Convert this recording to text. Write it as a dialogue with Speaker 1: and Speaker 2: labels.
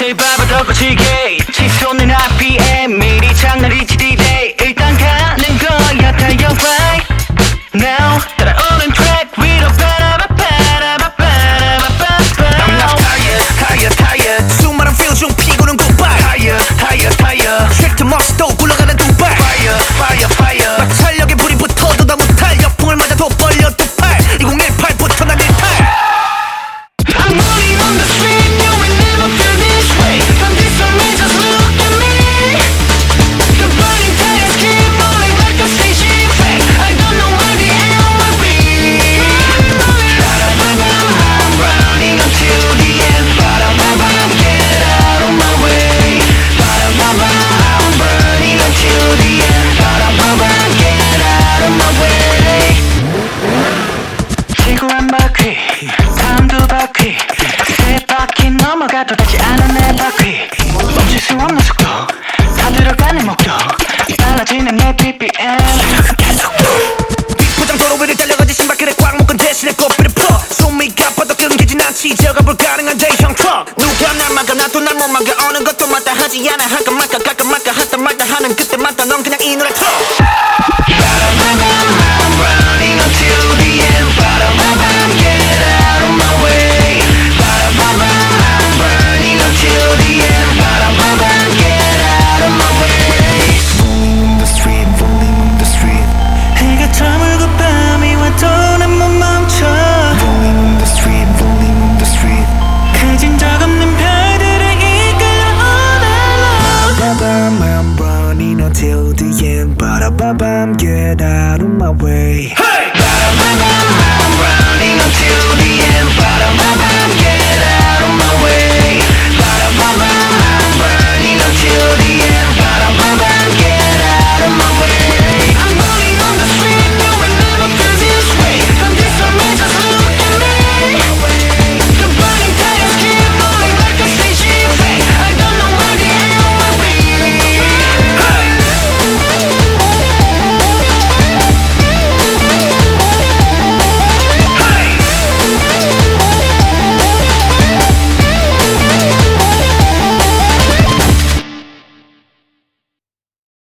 Speaker 1: 제일 바보도 거칠게 치솟는 RPM 미리 장난이지 D-Day 일단 가는 거야 달려 right now 따라오는 트랙 위로 I'm not tired, tired, tired
Speaker 2: 수많은 feel 중 피고는 goodbye
Speaker 1: Tired, tired, tired
Speaker 2: 트랙트 멋도 굴러가는 두발
Speaker 1: Fire, fire, fire
Speaker 2: 마찰력에 불이 붙어도 다 못할 역풍을 맞아 더 벌려 두팔 2018부터 난 일탈
Speaker 1: I'm running on the street, no we never feel this way From this moment just look at me The burning tires keep rolling like a station track I don't know where the end will be I'm running until the end Get out of my way I'm burning until the end Get out of my way 지구 한 바퀴 다음 두 바퀴 세 바퀴 넘어가도 닿지 않은 내 바퀴 멈출 수 없는 속도 다 들어가는 목도 빨라지는 내 BPM
Speaker 2: 비포장 도로 위를 달려가지 신발끈에 꽉 묶은 대신에 꽃비를 풀어 숨이 가빠도 끊기진 않지 제어가 불가능한 대형 트럭 누가 날 막아 나도 날 못 막아 어느 것도 맞다 하지 않아 할까 말까 갈까 말까 하다 말다 하는 그때마다 넌 그냥 이 노래 틀어